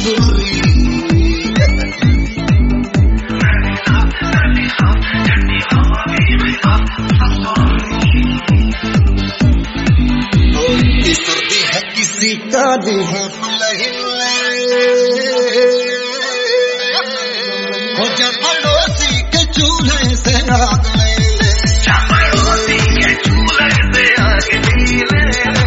सुरी सर्दी है किसी का देहा हो जा पड़ोसी के चूल्हे से आग ले ले, पड़ोसी के चूल्हे से आग ले ले।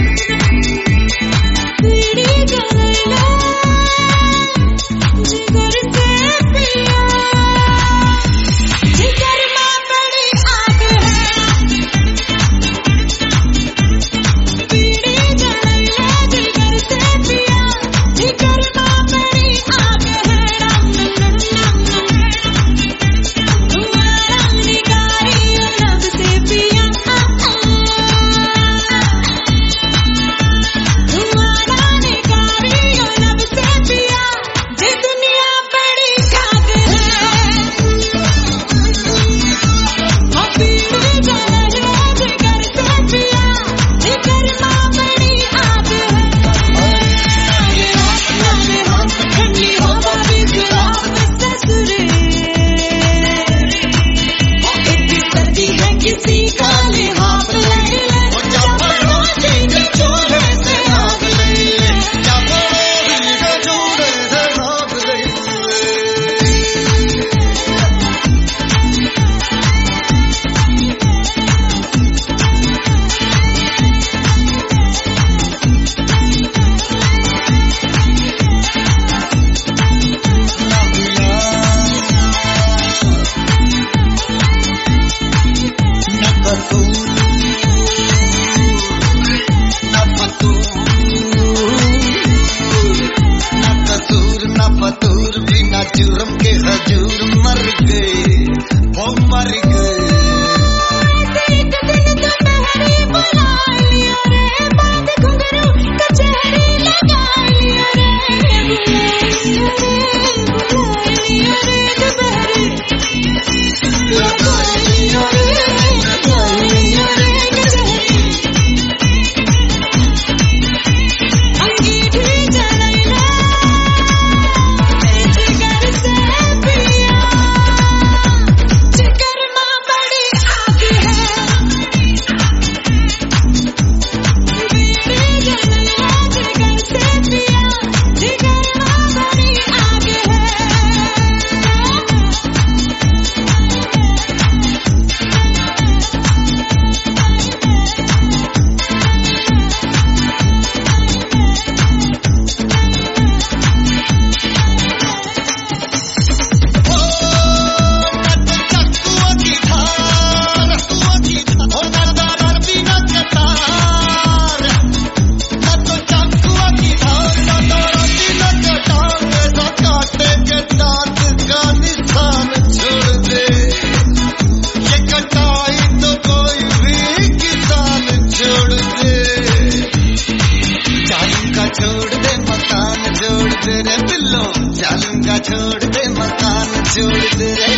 जुर्म के हजूर मर गए, वो मर गए। एक दिन तो बहरी बुला लिया रे, बात घुंघरू कचहरी लगा लिया रे, बुला लिया रे बहरी लगा लिया रे, लगा लिया रे कचहरी। अंगीठी जलाई ना छोड़ दे मकान, जोड़ दे मकान, जोड़ दे।